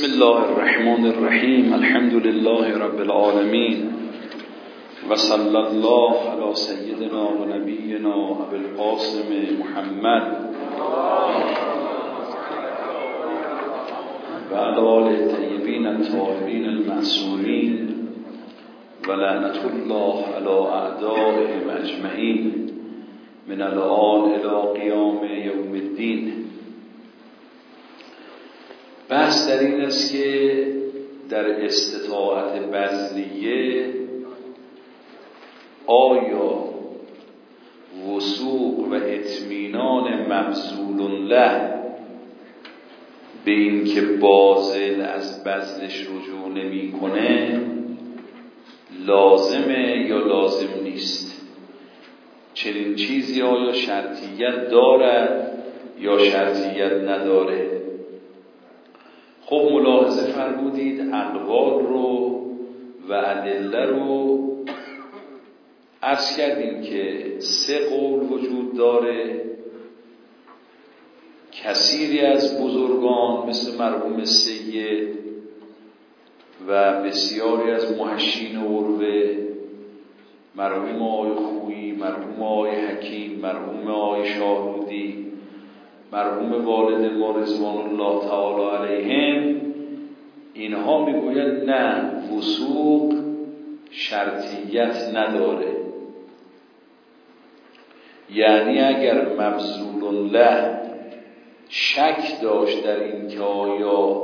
بسم الله الرحمن الرحیم. الحمد لله رب العالمین و صلی الله علی سیدنا و نبینا ابی القاسم محمد و علی آله الطیبین الطاهرین المعصومین و لعنت الله علی اعدائهم اجمعین من الآن الی قیام یوم الدین. بحث در این است که در استطاعت بذلیه آیا وثوق و اطمینان مبذول له به این که باذل از بذلش رجوع نمی کنه لازمه یا لازم نیست؟ چنین چیزی آیا شرطیت دارد یا شرطیت نداره؟ خب ملاحظه فرمودید اقوال رو و ادله رو عرض کردیم که 3 قول وجود داره. کثیری از بزرگان مثل مرحوم سید و بسیاری از محشین عروه، مرحوم آقای خویی، مرحوم آقای حکیم، مرحوم آقای شاهرودی، مرحوم والد ما رضوان الله تعالی علیهم، اینها میگویند نه، وثوق شرطیت نداره. یعنی اگر مبذول له شک داشت در این که آیا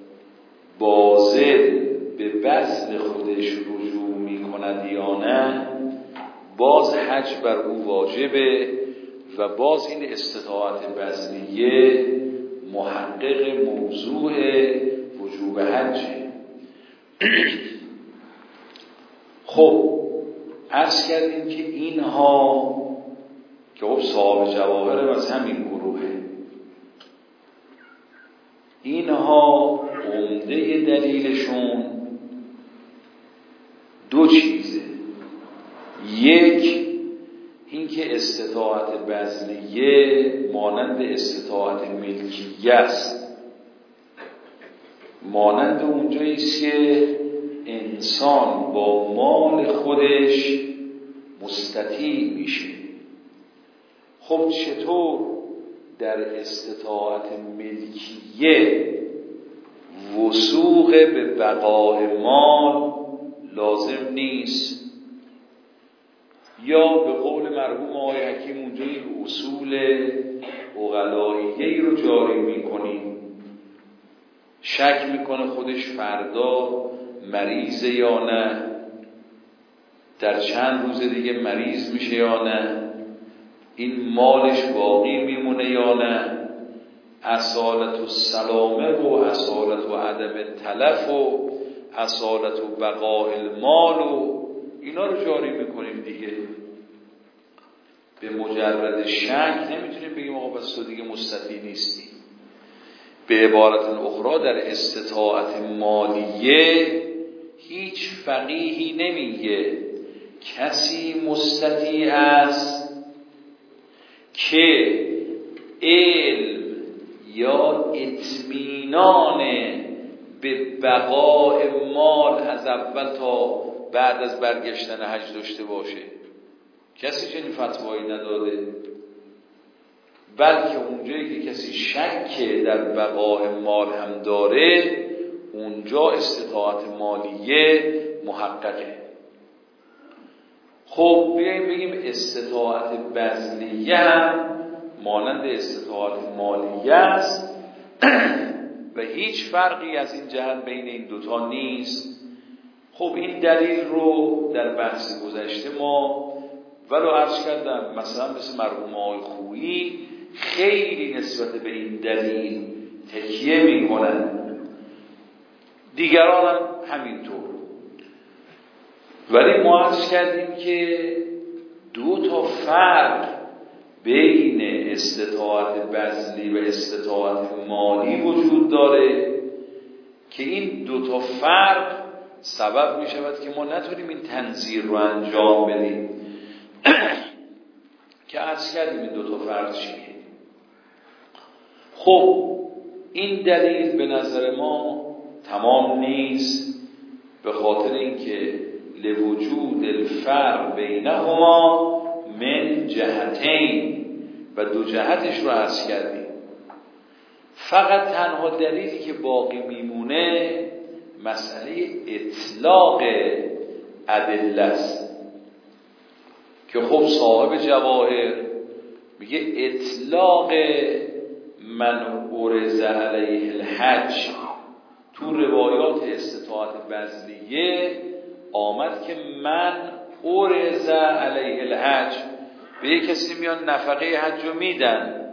باذل به بذل خودش رجوع میکند یا نه، باز حج بر او واجبه و باز این استطاعت بذلیه محقق موضوع وجوب حجه. خب عرض کردیم که اینها که خب صاحب جواهر از همین گروهه، اینها عمده دلیلشون 2 چیزه. یک، اینکه استطاعت بذلیه مانند استطاعت ملکیه است، مانند اونجایی است که انسان با مال خودش مستطیع میشه. خب چطور در استطاعت ملکیه وثوق به بقای مال لازم نیست؟ یا به قول مرحوم آقای حکیم اونجا این اصول عقلائیه‌ای رو جاری میکنیم، شک میکنه خودش فردا مریضه یا نه، در چند روز دیگه مریض میشه یا نه، این مالش باقی میمونه یا نه، اصالت و سلامه و اصالت و عدم تلف و اصالت و بقاء المال و اینا رو جاری میکنیم دیگه. به مجرد شک نمیتونیم بگیم آقا بس تو دیگه مستطیع نیستی. به عبارت اخرى در استطاعت مالیه هیچ فقیهی نمیگه کسی مستطیع است که علم یا اطمینان به بقاء مال از اول تا بعد از برگشتن حج داشته باشه. کسی چنین فتوایی نداده، بلکه اونجایی که کسی شک در بقاء مال هم داره اونجا استطاعت مالیه محققه. خب بیاییم بگیم استطاعت بذلیه هم مانند استطاعت مالیه است و هیچ فرقی از این جهت بین این دوتا نیست. خب این دلیل رو در بحث گذشته ما ولو عرض کردم مثلا مثل مرحوم آقای خویی خیلی نسبت به این دلیل تکیه می کنن، دیگران هم همینطور. ولی ما عرض کردیم که 2 فرق بین استطاعت بذلی و استطاعت مالی وجود داره که این 2 فرق سبب می شود که ما نتونیم این تنظیر رو انجام بدیم. که عرض کردیم این 2 فرق چیه. خب این دلیل به نظر ما تمام نیست، به خاطر اینکه لوجود الفرق بینهما من جهتین و دو جهتش رو عرض کردیم. فقط تنها دلیلی که باقی میمونه مسئله اطلاق ادله است که خب صاحب جواهر میگه اطلاق من عرض علیه الحج تو روایات استطاعت بذلیه آمد که من عرض علیه الحج، به یک کسی میان نفقه حج رو میدن،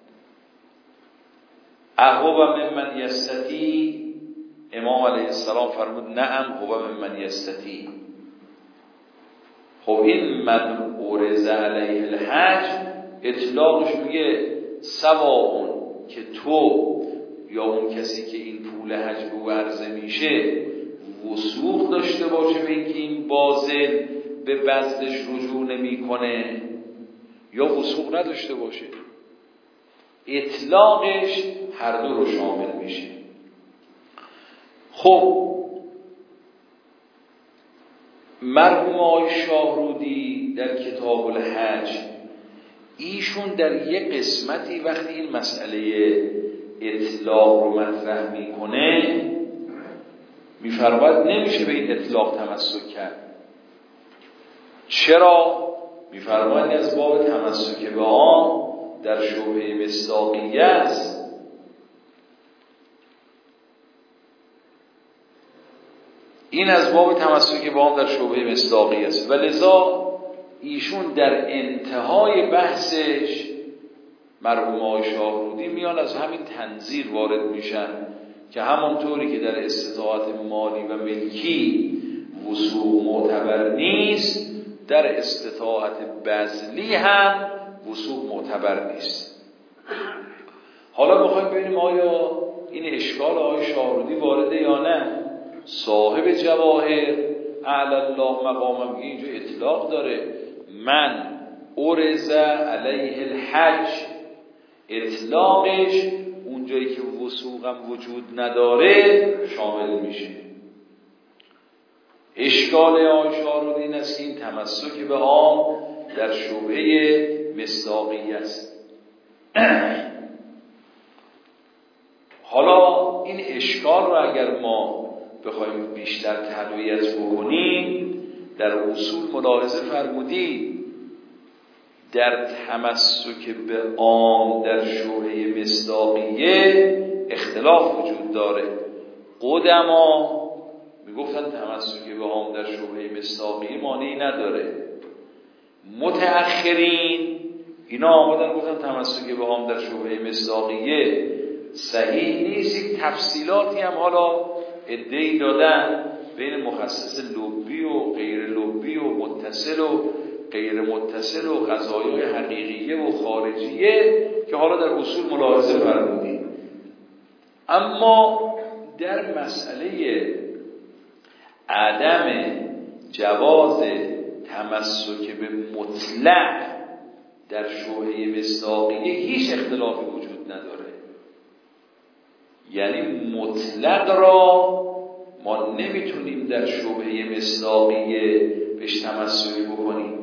اهو ممن یستطیع، امام علیه السلام فرمود نعم هو ممن یستطیع. خب این من عرض علیه الحج اطلاقش میگه سواء که تو یا اون کسی که این پول حج رو عرضه میشه وثوق داشته باشه به اینکه این باذل به بذلش رجوع نمیکنه یا وثوق نداشته باشه، اطلاقش هر دو رو شامل میشه. خب مرحوم آقای شاهرودی در کتاب الحج ایشون در یک قسمتی وقتی این مسئله اطلاق رو مطرح میکنه میفرماید نمیشه به این اطلاق تمسک کرد. چرا؟ میفرماید از باب تمسک به آن در شبهه مصداقیه است. این از باب تمسک به آن در شبهه مصداقیه است و لذا ایشون در انتهای بحثش مرحوم آقای شاهرودی میان از همین تنظیر وارد میشن که همانطوری که در استطاعت مالی و ملکی وثوق معتبر نیست، در استطاعت بذلی هم وثوق معتبر نیست. حالا بخوایم ببینیم آیا این اشکال آقای شاهرودی وارده یا نه. صاحب جواهر اعلی الله مقامم اینجا اطلاق داره، من عرض علیه الحج، اطلاقش اونجایی که وثوقم وجود نداره شامل میشه. اشکال آقای شاهرودی این است که این تمسک به عام در شبهه مصداقیه است. حالا این اشکال رو اگر ما بخوایم بیشتر تقویت بکنیم، در اصول ملاحظه فرمودید در تمسک به عام در شبهه مصداقیه اختلاف وجود داره. قدما میگفتن تمسک به عام در شبهه مصداقیه مانعی نداره، متأخرین اینا آمدن گفتن تمسک به عام در شبهه مصداقیه صحیح نیست. یک تفصیلاتی هم حالا ادعی دادن بین مخصص لبی و غیر لبی و متصل و غیر متصل و قضایای حقیقیه و خارجیه که حالا در اصول ملاحظه فرمودیم. اما در مسئله عدم جواز تمسک به مطلق در شبهه مصداقیه هیچ اختلافی وجود نداره. یعنی مطلق را ما نمیتونیم در شبهه مصداقیه بهش تمسک بکنیم.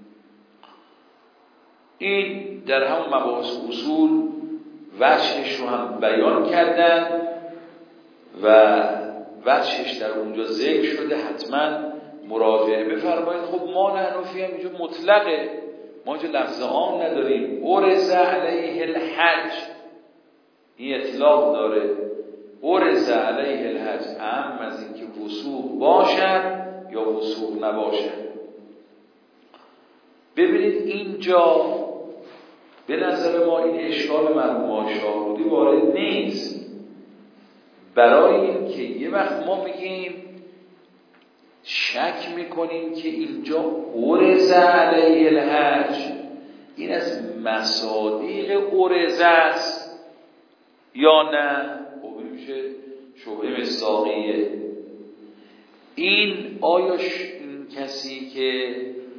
این در همون مباحث اصول وجهش رو هم بیان کردن و وجهش در اونجا ذکر شده، حتما مراجعه بفرمایید. خب ما نحنفی هم اینجا مطلقه، ما اینجا لفظ عام نداریم. عرض علیه الحج این اطلاق داره، عرض علیه الحج اهم از این که وثوق باشد یا وثوق نباشد. ببینید اینجا به نظر ما این اشکال مرحوم شاهرودی وارد نیست، برای این که یه وقت ما میگیم شک میکنیم که اینجا عرض علیه الحج این از مصادیق عرض است یا نه، خب میشه شبهه مصداقیه. این آیا این کسی که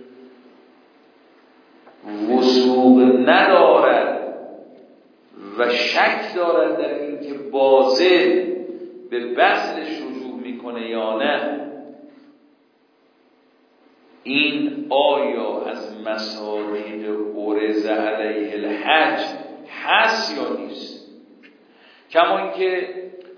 وثوق ندارد و شک دارد در این که باذل به وصلش رجوع میکنه یا نه، این آیا از مصادیق عرض علیه الحج هست یا نیست؟ کما اینکه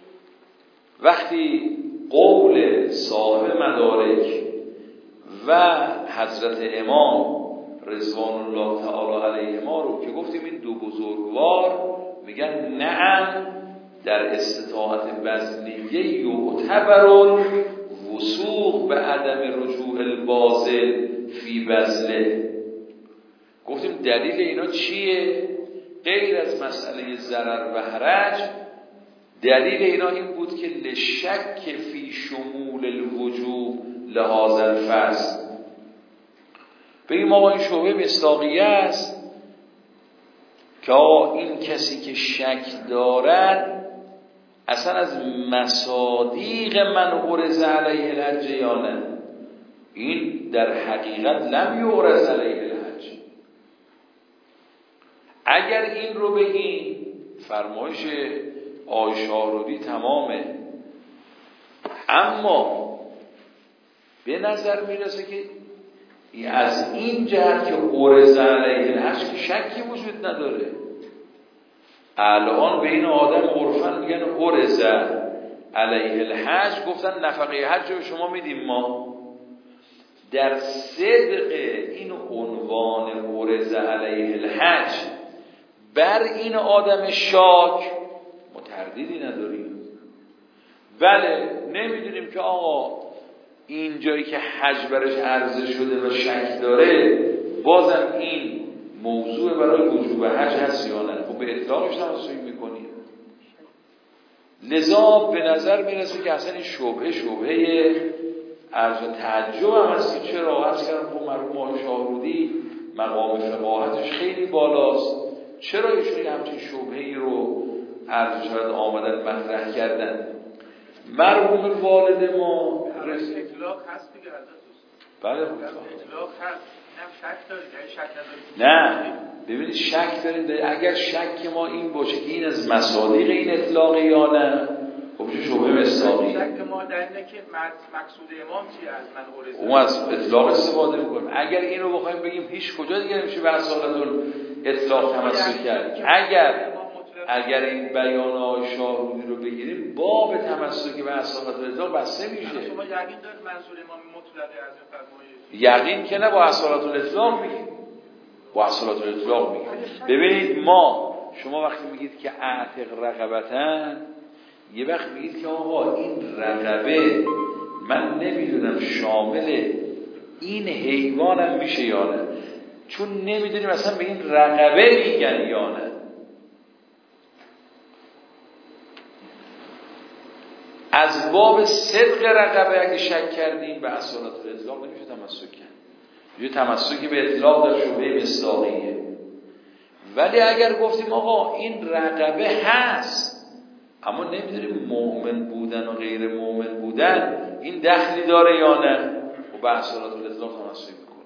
وقتی قول صاحب مدارک و حضرت امام رضوان الله تعالی علیهما رو که گفتیم این دو بزرگوار میگن نعم در استطاعت وزنیه یعتبر وثوق به عدم رجوع الباذل فی بذله. گفتیم دلیل اینا چیه؟ غیر از مسئله ضرر و حرج، دلیل اینا این بود که لشک فی شمول الوجوب لهذا الفصل. بگیم آقا این شبهه مصداقیه است که این کسی که شک دارد اصلا از مصادیق من عرض علیه الحج یا نه؟ این در حقیقت لم یعرض علیه الحج. اگر این رو بگیم فرمایش آقای شاهرودی تمامه، اما به نظر میرسه که از این جهت که عرض علیه الحج که شکی وجود نداره. الان بین آدم عرفن میگن عرض علیه الحج، گفتن نفقه حج رو شما میدیم ما. در صدق این عنوان عرض علیه الحج بر این آدم شاک ما تردیدی نداریم. بله نمیدونیم که آقا این جایی که حج برش عرضه شده و شک داره بازم این موضوع برای وجوب حج هست یا نه. خب به اطلاقش توسعی میکنیم. لذا به نظر میرسه که اصلا این شبهه عرض تعجب هم هست که چرا عرض کردم خب مرحوم آقای شاهرودی مقام فقاهتش خیلی بالاست، چرا ایشون همچین شبهه‌ای رو عرض شاید آمدن مطرح کردن. مرحوم والد ما اطلاق هست دیگه حضرت. بله اطلاق هست. اینم شک دارید، اگه شک ندارید نه ببینید شک دارید. اگر شک ما این باشه که این از مصادیق این اطلاق یا نه، خب میشه شبهه مصداقی. شک ما در اینه که مقصود امام چیه از من عرض، اون از اطلاق استفاده میکنیم. اگر این رو بخوایم بگیم هیچ کجا دیگه نمیشه به اصالت اطلاق تمسک کرد. اگر این بیان آقای شاهرودی رو بگیریم باب تمسک به اصالت الاطلاق بسته میشه. شما یقین دارید منظور امام مطلقه از این فرمایش؟ یقین که نه، با اصالت الاطلاق میگیم. با اصالت الاطلاق میگیم. ببینید ما شما وقتی میگید که اعتق رقبتن، یه وقت میگید که آقا این رقبه من نمیدونم شامل این حیوانم میشه یا نه، چون نمیدونیم اصلا به این رقبه میگن یا نه. از باب صدق رقبه اگه شک کردیم به اصالت الاطلاق نمیشه تمسک کرد. یه تمسکی به اطلاق در شبهه مصداقیه. ولی اگر گفتیم آقا این رقبه هست اما نمیدونیم مؤمن بودن و غیر مؤمن بودن این دخلی داره یا نه، و به اصالت الاطلاق تمسک میکنیم.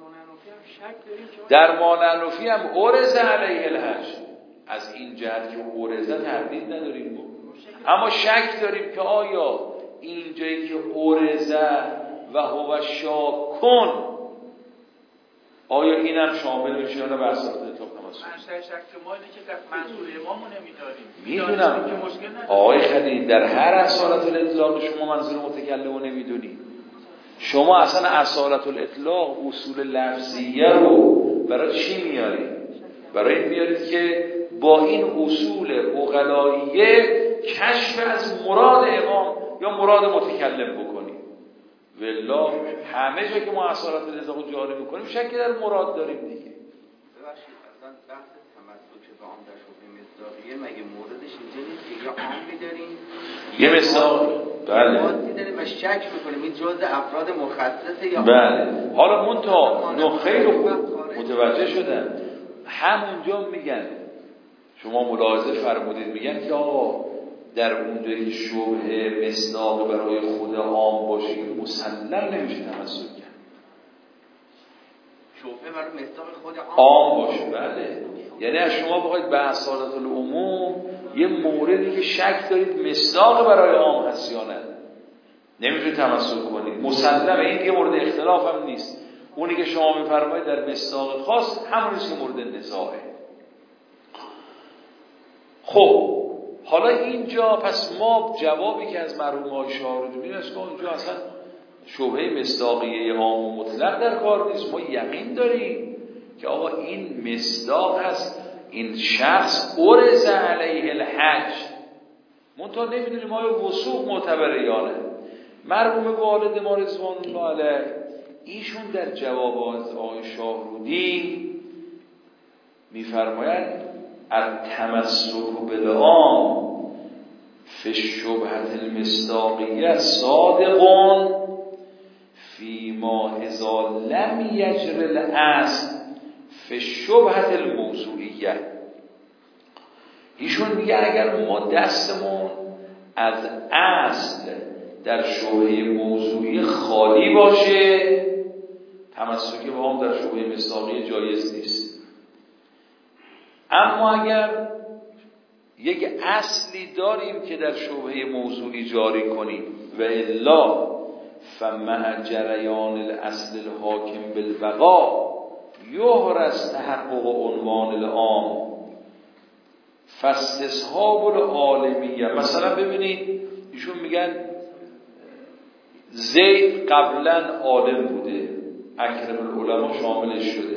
در مانعنفی هم عرض علیه الحج از این جهت که عرضه تردید نداریم، اما شک داریم که آیا این جایی که عرضه و هو شاکن آیا اینم شامل میشه یا نه به اصالت الاطلاق تمسک. شک ما اینه که منظور امامو نمیداریم. میدونم آقای خلیل در هر اصالت الاطلاق شما منظور متکلمو نمیدونی. شما اصلا اصالت الاطلاق اصول لفظیه رو برای چی میارید؟ برای این میارید که با این اصول عقلائیه کشف از مراد امام یا مراد متکلم بکنیم. والله همه جا که ما اصالت الاطلاق جاری میکنیم شکی در مراد داریم دیگه. ببخشید اصلا بحث تمسک به عام در شبهه مصداقیه مگه موردش اینجا نیست که یا عام می‌داریم یه مصداق بله مادی داریم و شک میکنیم این جزء افراد مخصصه یا بله. حالا منتها خیلی خوب متوجه شدن همونجا میگن، شما ملاحظه فرمودید میگن که آقا در اونجایی که شبهه مصداق برای خود عام باشه مسلم نمیشه تمسک کرد. شبهه برای مصداق خود عام باشه بله. یعنی از شما بخواید به اصالت العموم یه موردی که شک دارید مصداق برای عام هست یا نه، نمیتونید تمسک کنید. مسلمه، این که مورد اختلاف هم نیست. اونی که شما میفرمایید در مصداق خاص همونیست که مورد نزاعه. خب حالا اینجا پس ما جوابی که از مرحوم آقای شاهرودی میدیم است که اونجا اصلا شبهه مصداقیه عام و مطلق در کار نیست. ما یقین داریم که آقا این مصداق هست، این شخص عرض علیه الحج، منتها نمیدونیم آیا وثوق معتبره یا نه. مرحوم والد ما رضوان الله علیه ایشون در جواب از آقای شاهرودی میفرماید التمسک بالعام فی الشبهة المصداقیه صادقون فیما اذا لم یجر الاصل فی الشبهة الموضوعیه. ایشون میگه اگر ما دستمون از اصل در شبهه موضوعی خالی باشه، تمسک با هم در شبهه مصداقیه جایز نیست. اما اگر یک اصلی داریم که در شبهه موضوعی جاری کنیم و الا فمع جریان الاصل الحاکم بالبقا یحرز تحقق عنوان العام فاستصحاب العالمیه. مثلا ببینید ایشون میگن زید قبلا عالم بوده، اکرم العلماء شاملش شده،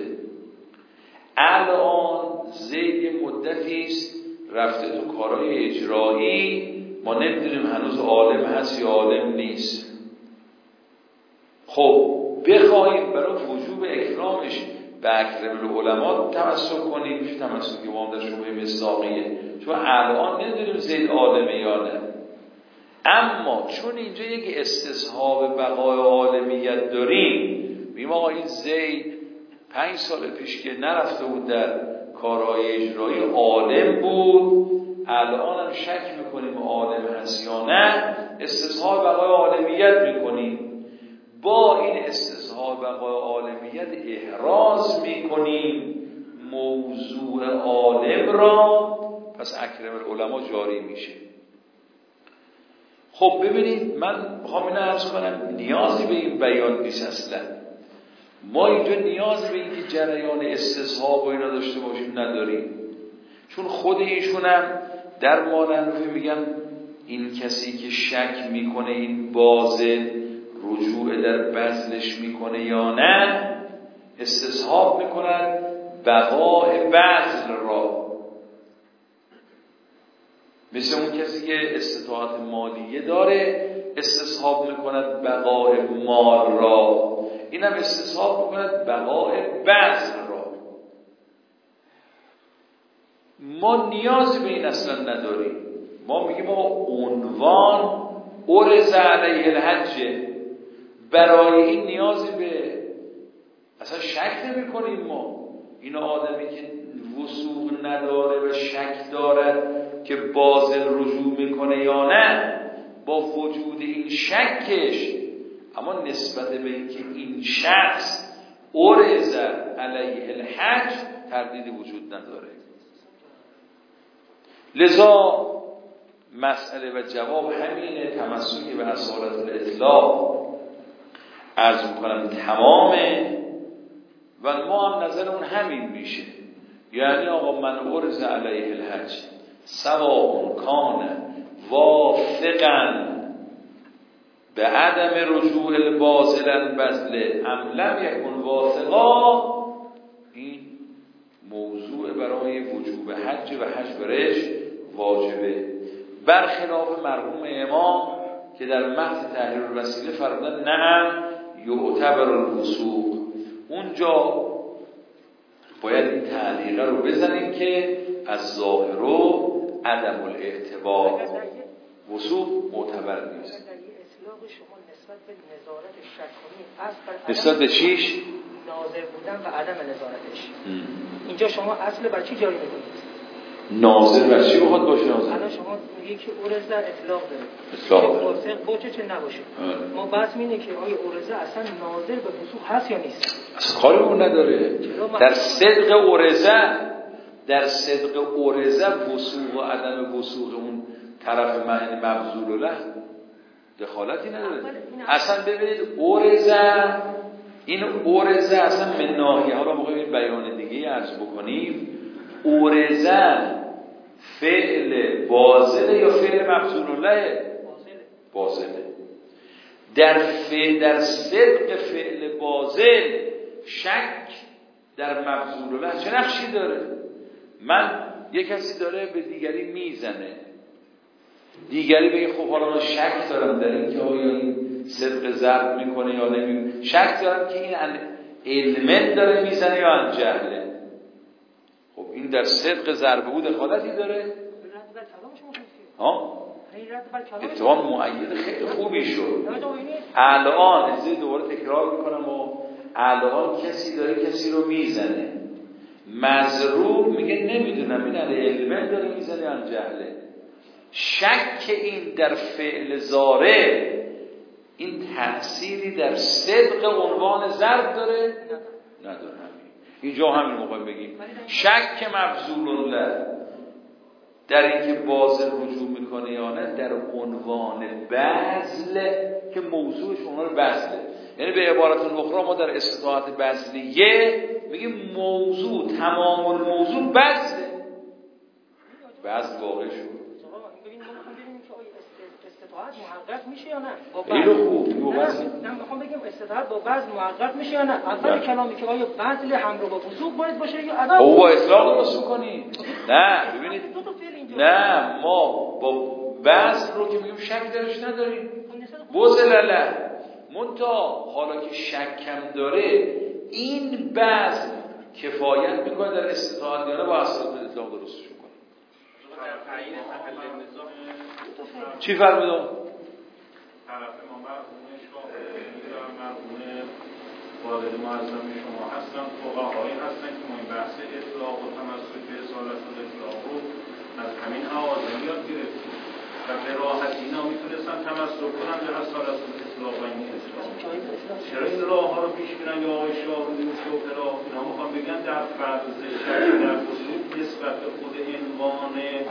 الان زید مدتی است رفته تو کارهای اجرایی، ما نمیدونیم هنوز عالم هست یا عالم نیست. خب بخواهیم برای وجوب اکرامش به اکرم العلماء تمسک کنیم، میشه تمسکی با هم در شبهه مصداقیه، چون الان نمیدونیم زید عالمه یا نه. اما چون اینجا یک استصحاب بقای عالمیت داریم، بیم آقا این زید 5 سال پیش که نرفته بود در کارهای اجرایی عالم بود، الان هم شک میکنیم عالم هست یا نه، استصحاب بقای عالمیت میکنیم. با این استصحاب بقای عالمیت احراز میکنیم موضوع عالم را، پس اکرم العلماء جاری میشه. خب ببینید من میخوام اینو عرض کنم، نیازی به این بیان نیست اصلا. ما اینجا نیاز به این که جریان استصحاب و اینا داشته باشیم نداریم، چون خود ایشون هم در ماننفی میگن این کسی که شک میکنه این باطل رجوع در بذلش میکنه یا نه، استصحاب میکنن بقای بذل را. مثل اون کسی که استطاعت مالیه داره استصحاب میکند بقای مال را، این هم استصحاب میکند بقای بذل را. ما نیازی به این اصلا نداریم. ما میگیم ما عنوان عرض علیه الحج، برای این نیازی به اصلا شک نمی کنیم. ما این آدمی که وثوق نداره و شک دارد که باطل رجوع میکنه یا نه، با وجود این شکش اما نسبت به اینکه این شخص عرض علیه الحج تردیدی وجود نداره. لذا مسئله و جواب همینه، تمسکی به اصالت الاطلاق عرض میکنم تمامه و ما هم نظر اون همین میشه. یعنی آقا من عرض علیه الحج سواء کان وافقا به عدم رجوع الباطل بذل ام لم یکن واثقا، این موضوع برای وجوب حج و حج برش واجبه، برخلاف مرحوم امام که در متن تحریر الوسیله فرمودن نعم یعتبر الوثوق. اونجا باید این تعلیقه رو بزنیم که از ظاهر و عدم الاعتبار وثوق معتبر نیست. اطلاق شما نسبت به نظارت شک کنید نسبت به چیش؟ ناظر بودن و عدم نظارتش. اینجا شما اصل بر چی جاری میکنید؟ ناظر بر چی بخواد باشه؟ ناظر الان شما میگید که عرض در اطلاق داره، اطلاق داره، واثق باشه چه نباشه. ما بحث اینه که آیا عرض اصلا ناظر به وثوق هست یا نیست؟ اصلا کاری اون نداره. در صدق عرضه در صدق ارزه وثوق و عدم وثوق اون طرف معنی مبذول له دخالتی نداره. اصلا ببینید ارزه، این ارزه اصلا من ناحیه، حالا موقع بیان دیگه عرض بکنیم، ارزه فعل باطله یا فعل مبذول له؟ باطله. در صدق فعل باطل شک در مبذول له چه نقشی داره؟ من یک کسی داره به دیگری میزنه، دیگری بگه خب حالا من شک دارم در این که آیا این صدق ضرب میکنه یا نمیکنه، شک دارم که این علمت داره میزنه یا ان جهله. خب این در صدق ضرب بود دخالتی داره؟ ها؟ اتهام مؤید خیلی خوبی شد. الان از دوباره تکرار میکنم و الان کسی داره کسی رو میزنه، مضروب میگه نمیدونم این علمت داره میزنه یا ان جهله. شک این در فعل ضارع این تأثیری در صدق عنوان ضرب داره؟ نداره. اینجا همین موقع بگیم شک مبذول له در اینکه باطل رجوع میکنه یا نه در عنوان بذل که موضوعش اونها رو بذله. یعنی به عبارت اخرى ما در استطاعت بذلیه میگیم موضوع تمام الموضوع بذله، بذل واقع شد. استطاعت محقق میشه یا نه؟ خیلی خوب. نه میخوام بگم استطاعت با بذل محقق میشه یا نه؟ اول کلامی که آیا بذل همراه با وثوق باید باشه یا عدم؟ او با اطلاق درست کنی. نه ببینید، نه ما با بذل رو که میگیم شک درش نداریم، بذل منتها حالا که شکم داره این بذل کفایت میکنه در استطاعت یا نه با اصالت اطلاق درستش کنه. چی فرمودم؟ طرف ما مرحوم شاهدی و مرحوم والد معظم شما هستن، فقهایی هستن که ما این بحث اطلاق و تمسک به اصالت و اطلاق رو از همین آوازه یاد گرفتیم و به راحتی اینا میتونستن تمسک کنن به اصالت و اطلاق و این اطلاق. چرا این راه ها رو پیش میرن یا آقای شاهدی و شوکرا اینا میخوان بگن در فرض شک در وصول نسبت به خود عنوان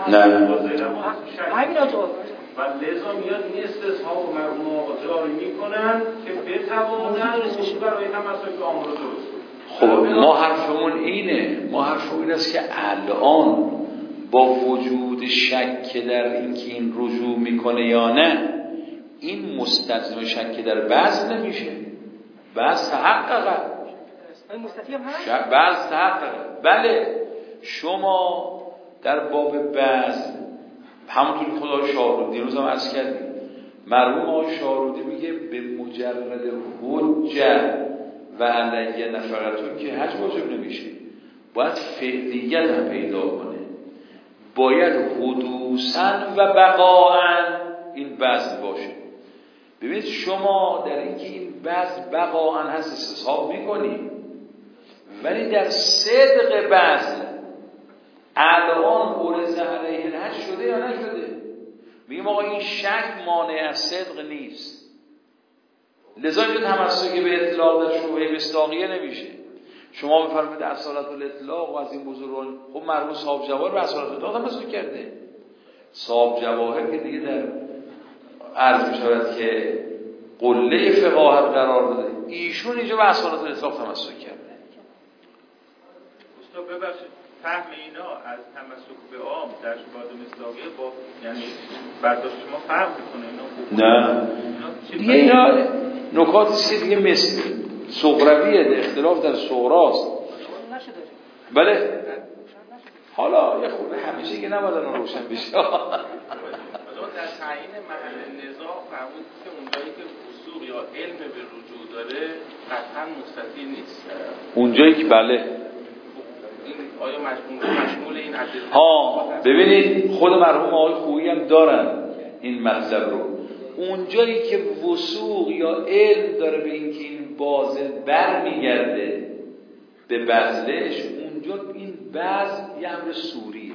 و لذا میاد این استصحاب و مرحوم آقا جاری میکنن که بتوانن رسوش برای تمسک به آمر درست. خب ما حرفمون اینه، ما حرفمون این است که الان با وجود شک در اینکه این رجوع میکنه یا نه این مستلزم شک در بذل نمیشه. بذل تحققه، بذل تحققه. بله شما در باب بذل همونطور که خدا شاهرودی دیروز هم عرض کردیم، مرحوم آقای شاهرودی میگه به مجرد حجه و علیه نفرتون که حج واجب نمیشه، باید فعلیت هم پیدا کنه، باید حدوثاً و بقاءً این بذل باشه. ببینید شما در اینکه این بذل بقاءً هست استصحاب میکنید، ولی در صدق بذل الان ارزه علیه الحج شده یا نشده؟ میگیم آقا این شک مانع از صدق نیست، لذا اینجا تمسک به اطلاق در شبهه مصداقیه نمیشه. شما بفرمایید اصالت الاطلاق و از این بزرگان، خب مرحوم صاحب جواهر به اصالت الاطلاق تمسک کرده. صاحب جواهر که دیگه در عرض می‌شود که قله فقاهت قرار داده، ایشون اینجا به اصالت الاطلاق تمسک کرده. استاد ببخشید فهم اینا از تمسک به عام در شبهات مصداقیه با یعنی برداشت شما فرق میکنه اینا؟ نه دیگه اینا نکاتی است که دیگه مثل صغرویه، اختلاف در صغراست. بله حالا یه خورده همیشه که نباید اون روشن بشه. در تعیین محل نزاع فرمود که اونجایی که وثوق یا علم به رجوع داره قطعا مستطیل نیست. اونجایی که بله آیا مشمول این ادله؟ ها ببینید خود مرحوم آقای خویی هم دارن این مطلب رو. اونجایی که وثوق یا علم داره به اینکه این باطل برمیگرده به بذلش، اونجا این بذل یه امر سوریه،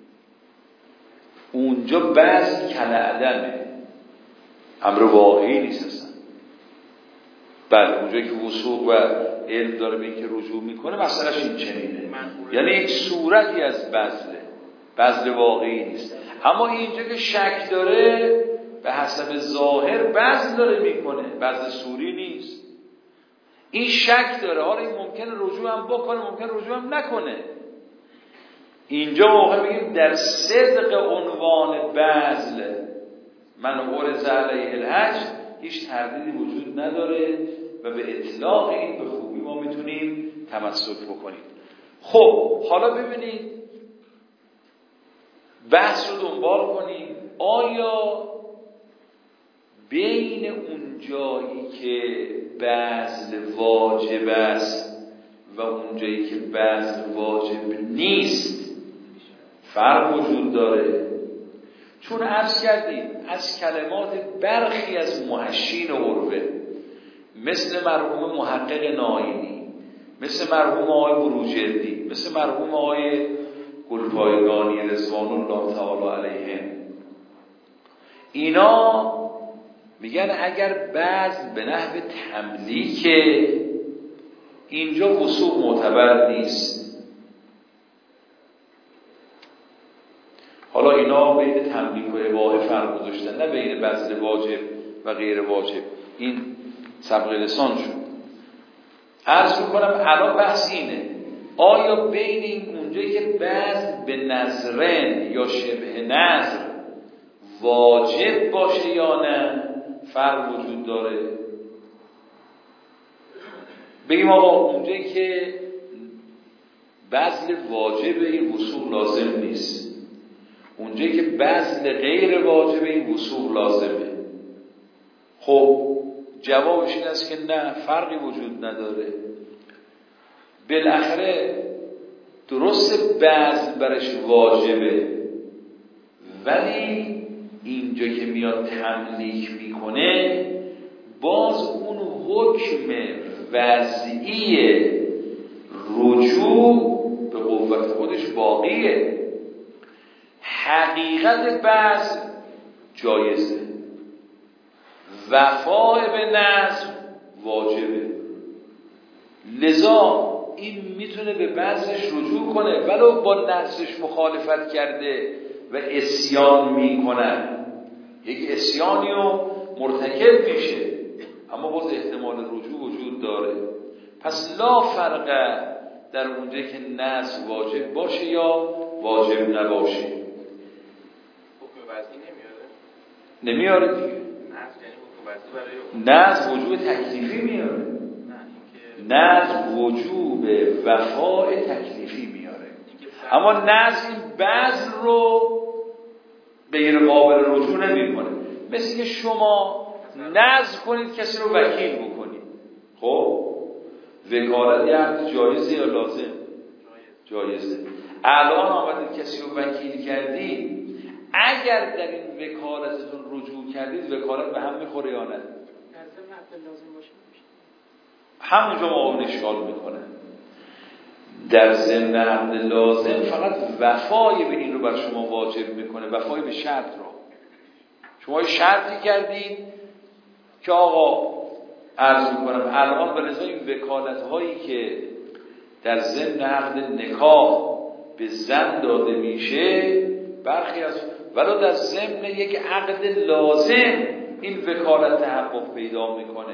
اونجا بذل کل عدمه، امر واقعی نیست اصلا. بله اونجایی که وثوق و علم داره به اینکه رجوع میکنه مسئلهش این چنینه، یعنی یک صورتی از بذل واقعی نیست. اما اینجا که شک داره به حسب ظاهر بذل داره میکنه، بذل صوری نیست. این شک داره، حالا این ممکنه رجوع هم بکنه ممکنه رجوع هم نکنه. اینجا موقع میگیم در صدق عنوان بذل من عرض علیه الحج هیچ تردیدی وجود نداره و به اطلاق این به خوبی ما میتونیم تمسک بکنیم. خب حالا ببینید بحث رو دنبال کنیم. آیا بین اون جایی که بذل واجب است و اون جایی که بذل واجب نیست فرق وجود داره؟ چون عرض کردیم از کلمات برخی از محشین عروه مثل مرحوم محقق ناینی، مثل مرحوم آقای بروجردی، مثل مرحوم آقای گلپایگانی رضوان الله تعالی علیهم، اینا میگن اگر بذل به نحو تملیک اینجا وثوق معتبر نیست. حالا اینا بین تملیک و اباحه فرق گذاشتن، نه بین بذل واجب و غیر واجب. این سبق لسان شد. عرض میکنم الان بحث اینه آیا بین این اونجایی که بذل به نظرن یا شبه نظر واجب باشه یا نه فرق وجود داره؟ بگیم آقا اونجایی که بذل واجب این وثوق لازم نیست، اونجایی که بذل غیر واجب این وثوق لازمه. خب جوابش این است که نه، فرقی وجود نداره. بالاخره درست بذل برش واجبه، ولی اینجا که میاد تملیک میکنه باز اون حکم وضعی رجوع به قوت خودش باقیه. حقیقت بذل جایزه، وفای به نظر واجبه، لذا این میتونه به بذلش رجوع کنه ولو با نظرش مخالفت کرده و عصیان میکنه، یک عصیانی رو مرتکب میشه اما باز احتمال رجوع وجود داره. پس لا فرق در اونجایی که نظر واجب باشه یا واجب نباشه. حکم وضعی نمیاره؟ نمیاره دیگه. نظر یعنی حکم نظر وضعی برای وجوب تکلیفی میاره، نظر وجوب وفای تکلیفی میاره، اما نظر این بذل رو غیر قابل رجوع نمیکنه. مثل که شما نظر کنید کسی رو وکیل بکنید، خب وکالت یه عقد جایزه یا لازم؟ جایزه. الان آمدید کسی رو وکیل کردید، اگر در این وکالتتون رجوع کردید وکالت به هم میخوره یا نه؟ همونجا معاون اشکال میکنه. در ضمن عقد لازم فقط وفای به این رو بر شما واجب میکنه، وفای به شرط رو. شما شرطی کردید که آقا عرض میکنم الان به رضای این وکالت هایی که در ضمن عقد نکاح به زن داده میشه برخی از ولو در ضمن یک عقد لازم این وکالت تحقق پیدا میکنه،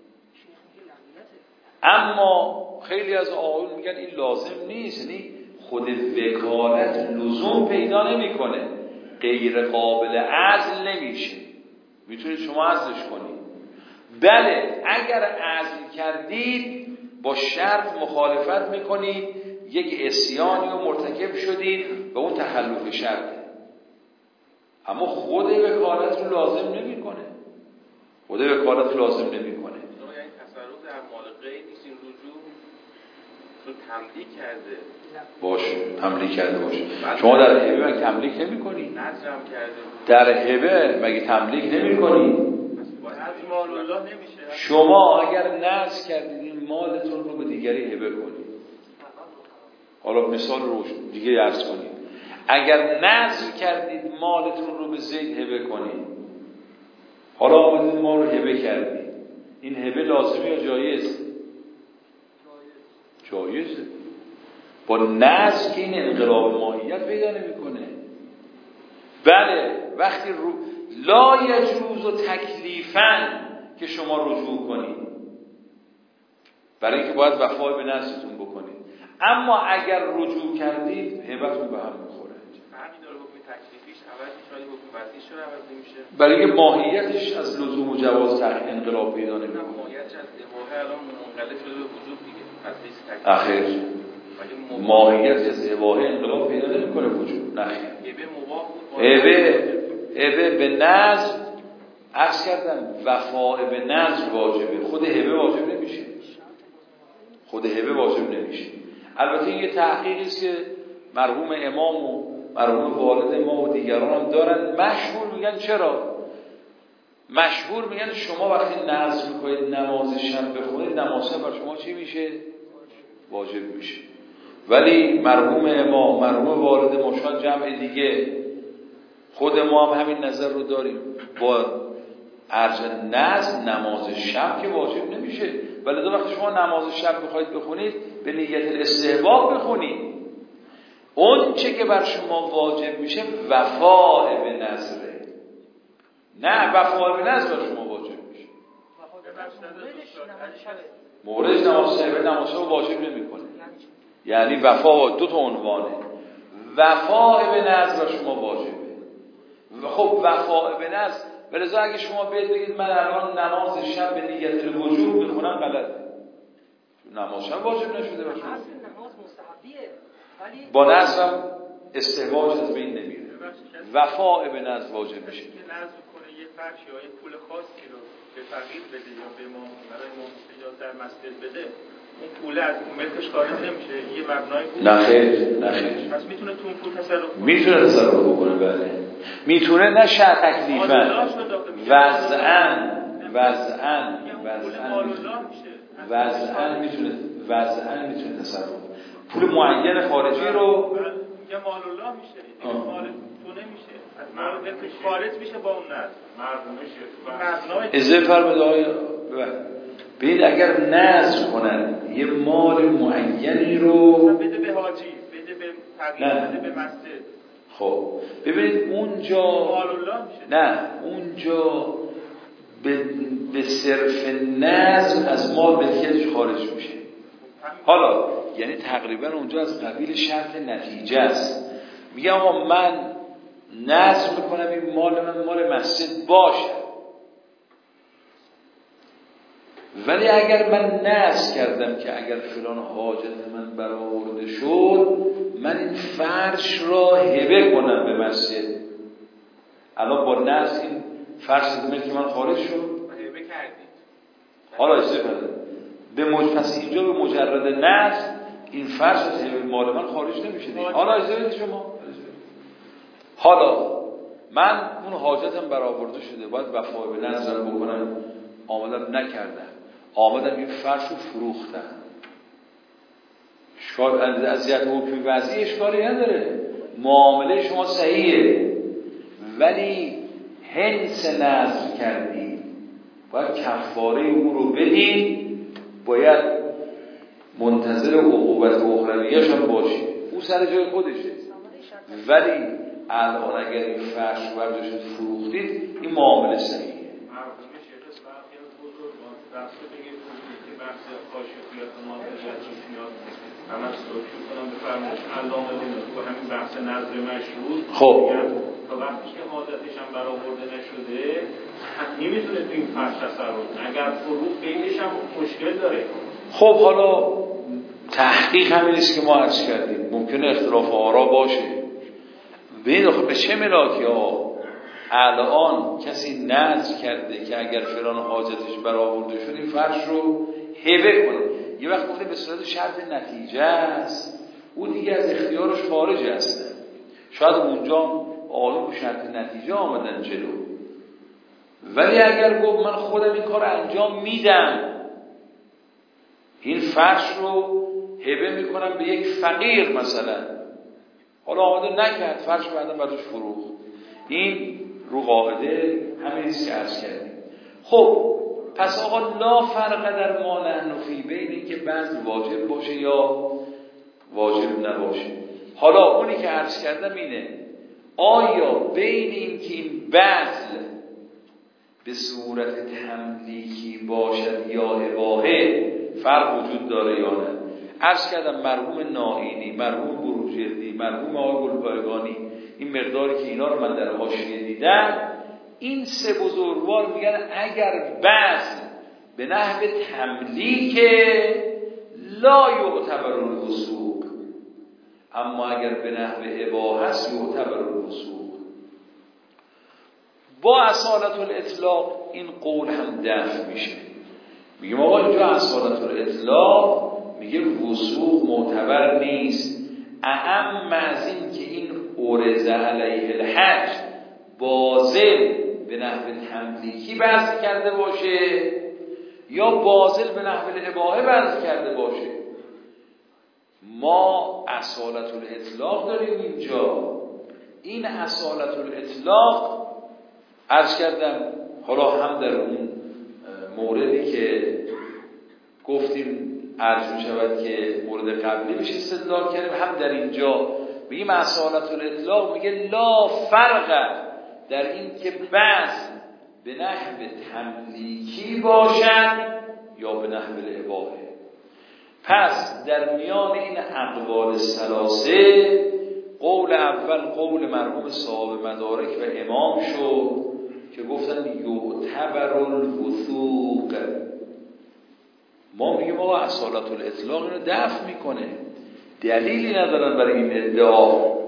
اما خیلی از آقایون میگن این لازم نیست، یعنی خود وکالت لزوم پیدا نمیکنه، غیر قابل عزل نمیشه، میتونید شما عزلش کنید. بله اگر عزل کردید با شرط مخالفت میکنید، یک عصیانی رو مرتکب شدید و اون تخلف شرطه، اما خود وکالت رو لازم نمیکنه، خود وکالت رو لازم نمیکنه. یعنی تصرف در مال غیر نیست، این رجوع رو تملیک کرده باشه، تملیک کرده باشه. شما در هبه مگه تملیک نمی کنی؟ نظرم کرده در هبه مگه تملیک نمی کنی؟ از مال الله نمیشه. شما اگر نذر کردید این مالتون رو به دیگری هبه کنید، حالا مثال رو دیگه عرض کنید، اگر نذر کردید مالتون رو به زید هبه کنید، حالا آمدید ما رو هبه کردید، این هبه لازمه یا جایز؟ جایزه. با نظر که این انقلاب ماهیت پیدا نمی‌کنه. بله وقتی لا یجوز و تکلیفاً که شما رجوع کنید، برای اینکه باید وفای به نظرتون بکنید. اما اگر رجوع کردید هبتون به هم میخوره. همین داره حکم تکلیفیش عوض میشه، حکم وضعیش چرا عوض نمیشه؟ برای اینکه ماهیتش از لزوم و جواز تغییر انقلاب پیدا نمیکنه. ماهیتش از اباحه الان منقلب شده به وجوب دیگه. از حیث تکلیف. آخر ماهیت از اباحه انقلاب پیدا نمیکنه وجود. نه. هبه مباح بود. هبه به نظر عرض کردم وفاء به نظر واجبه. خود هبه واجب نمیشه. البته این یه تحقیقی است که مرحوم امام و مرحوم والد ما و دیگران هم دارن. مشهور میگن چرا؟ مشهور میگن شما وقتی نذر میکنید نماز شب بخونید، نماز شب بر شما چی میشه؟ واجب میشه. ولی مرحوم امام، مرحوم والد ما، شاید جمع دیگه، خود ما هم همین نظر رو داریم. با عرض نذر نماز شب که واجب نمیشه. ولی دو وقتی شما نماز شب بخواید بخونید به نیت الاستحباب بخونید. اون چه که بر شما واجب میشه وفاء به نذره، نه وفاء به نذر بر شما واجب میشه. موردش نماز شب واجب نمیکنه. یعنی وفا دو تا عنوانه. وفاء به نذر بر شما واجبه. خب وفاء به نذر، ولذا اگه شما بگید من الان نماز شب به نیت الوجوب میخونم غلطه. نماز شب واجب نشده بر شما. نماز مستحبیه. با نذر استحبابش از بین نمیره. وفاء به نذر واجب میشه. که نذر کنه یه فرشی یا یه پول خاصی رو به فقیر بده یا به امام برای امام اجازه در مسجد بده، اون پول از ملکش خارج نمیشه. یه مبنای پول. نخیر. پس میتونه تو اون پول تصرف کنه. میتونه تصرف بکنه. بله. میتونه نه شرط تکلیفاً. وضعاً میتونه تصرف کنه. پول معین خارجی رو میگه مال الله میشه. مال تو نمیشه. از مال ملکش خارج میشه با اون نذر. مردمه اذن فرمود آیا ببین اگر نذر کنن یه مال معینی رو بده به حاجی، بده به فقیر، بده به مسجد. خب ببینید اونجا مال الله میشه. نه اونجا به صرف نذر از مال ملکیتش خارج میشه. حالا یعنی تقریبا اونجا از قبیل شرط نتیجه است. میگم آقا من نذر میکنم این مال من مال مسجد باشه، ولی اگر من نذر کردم که اگر فلان حاجت من برآورده شد من این فرش را هبه کنم به مسجد، الان با نذر این فرش از ملک من خارج شد، هبه کردید. حالا استفاده پس اینجا به مجرد نذر این فرش از مال من خارج نمیشه دیگه. حالا اجازه بدید شما، حالا من اون حاجتم برآورده شده باید وفا به نذر بکنم، آمدم نکردم، آمدم این فرش رو فروختم، اشکال اذیت حکمی وضعی اشکالی نداره، معامله شما صحیحه، ولی هنس نذر کردی باید کفاره اون رو بدی، باید منتظر عقوبت اخرویش هم باشی، او سر جای خودشه. ولی الان اگر این فرش رو برداشتید فروختید این معامله صحیحه. مرحوم شیخ اسفندیار بزرگوار درس بگید که بحث کاشفیات مادریت رو میاد همه سوچو کنم بفرمایش علامه دینه تو همین بحث نظر مشروط. خب تا وقتی که حاجتش هم برآورده نشده نمیتونه تو این فرش تصرف کنه، اگر فروخت بینش هم مشکل داره. خب حالا تحقیق همین است که ما عرض کردیم، ممکنه اختلاف آرا باشه. ببین به چه ملاکی ها الان کسی نذر کرده که اگر فلان حاجتش برآورده شد این فرش رو هبه کنه، یه وقت گفته به صورت شرط نتیجه است، او دیگه از اختیارش خارج هستن، شاید اونجا آقایون شرط نتیجه آمدن جلو، ولی اگر گفت من خودم این کار انجام میدم، این فرش رو هبه میکنم به یک فقیر مثلا، حالا آمده نکرد فرش بعدا برش فروخت، این رو قاعده همین است که عرض کردیم. خب پس آقا لا فرق در ما نحن فی بین این که بذل واجب باشه یا واجب نباشه. حالا اونی که عرض کردم اینه، آیا بین این که این بذل به صورت تملیکی باشد یا اباحه فرق وجود داره یا نه؟ عرض کردم مرحوم نائینی، مرحوم بروجردی، مرحوم آقای گلپایگانی، این مقداری که اینا رو من در حاشیه دیدم، این سه بزرگوار میگن اگر بذل به نحو تملیک لا یعتبر الوثوق، اما اگر به نحو اباحه است یعتبر الوثوق. با اصالت الاطلاق این قول هم دفع میشه. میگیم آقا اینجا اصالت الاطلاق میگه وثوق معتبر نیست، اهم از این که این عرض علیه الحج باطل به نحو تملیکی بحث کرده باشه یا باطل به نحو اباحه بحث کرده باشه. ما اصالت الاطلاق داریم اینجا. این اصالت الاطلاق عرض کردم، حالا هم در اون موردی که گفتیم عرض می شود که مورد قبلی میشه استدلال کردیم، هم در اینجا میگیم اصالت الاطلاق میگه لا فرق در این که بذل به نحو تملیکی باشد یا به نحو اباحه. پس در میان این اقوال ثلاثه قول اول قول مرحوم صاحب مدارک و امام شد که گفتن یعتبر الوثوق. ما میگیم آقا اصالت الاطلاق اینو دفع میکنه، دلیلی ندارن برای این ادعا.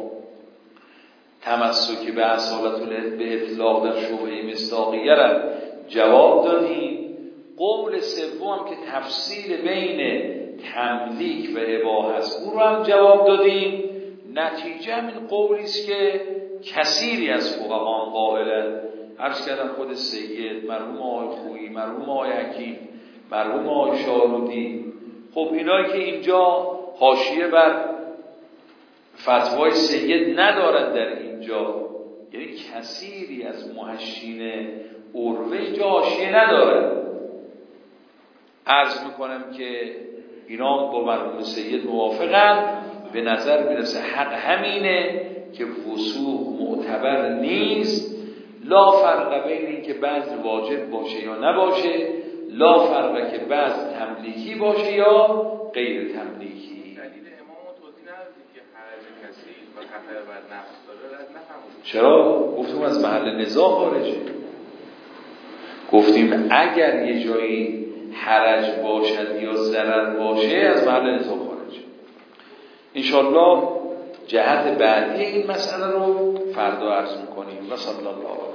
تمسکی به اصالت به اطلاق در شبهه مصداقیه را جواب دادیم. قول سوم که تفصیل بین تملیک و اباحه است اون رو هم جواب دادیم. نتیجه همین قولی است که کثیری از فقهاء قائلن. عرض کردم خود سید، مرحوم آقای خویی، مرحوم آقای حکیم، مرحوم آقای شارودی، خب اینایی که اینجا حاشیه بر فتوای سید ندارد در اینجا، یعنی کثیری از محشین عروه اینجا حاشیه ندارد. عرض میکنم که اینا با مرحوم سید موافقن. به نظر میرسه حق همینه که وثوق معتبر نیست، لا فرق بین این که بذل واجب باشه یا نباشه، لا فرق که بذل تملیکی باشه یا غیر تملیکی. دلیل امام توضیح ندادید که حرج کسی و خطر بر نفس داره، نفهمید. چرا؟ گفتیم از محل نزاع خارجه. گفتیم اگر یه جایی حرج باشد یا ضرر باشه از محل نزاع خارجه. انشالله جهت بعدی این مسئله رو فردا عرض میکنیم. و صلی الله